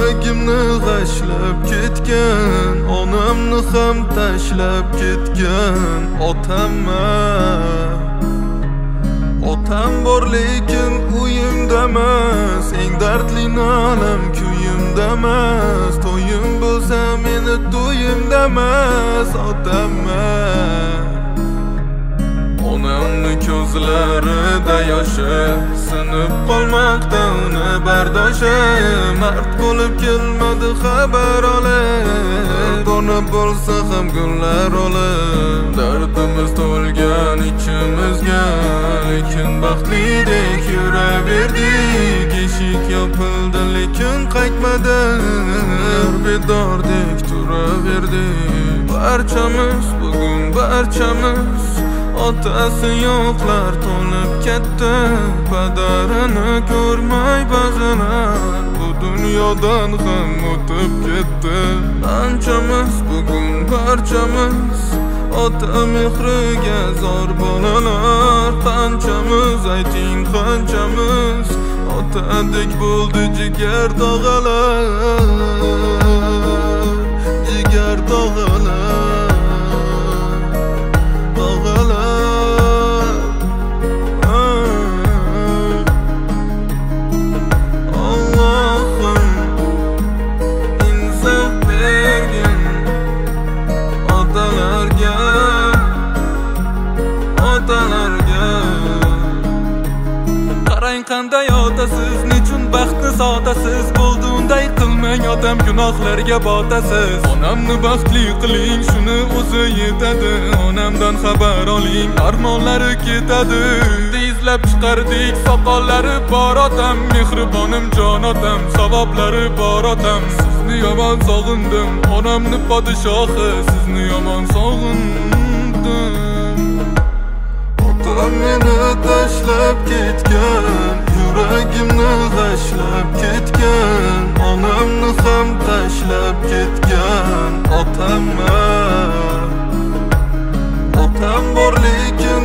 yuragimni g'ashlab ketgan, onamni ham tashlab ketgan otam bor lekin uyimdamas, eng dardli nalam kuyimdamas, to'yim bo'lsa meni to'yimdamas otamman. Onamni ko'zlarida yoshi sinib qolmoqda uni bardoshi, mard bo'lib kelmadi xabar olib, ona bo'lsa ham gullar olib, dardimiz to'lgan ichimizga, lekin baxtlidek yuraverdik. Eshik yopildi lekin qaytmadi, bedordek turaverdik. Barchamiz otasi yo'qlar to'lib ketdi, padarini ko'rmay ba'zilar bu dunyodan ham o'tib ketdi. Barchamiz ota mehriga zor bolalar, qanchamiz ayting qanchamiz otadek bo'ldi jigar tog'alar. Qarang qanday otasiz, nechun baxtni sotasiz, bo'ldi unday qilmang otam, gunohlarga botasiz. Onamni baxtli qiling, shuni o'zi yetadi, onamdan xabar oling, armonlari ketadi. Izlab chiqardik soqollari bor otam, mehribonim jon otam, savoblari bor otam. Sizni yomon sog'indim, onamni podshohi, sizni yomon sog'indim. Otam meni tashlab ketgan, yuragimni g'ashlab ketgan, onamni ham tashlab ketgan otamman. Otam bor lekin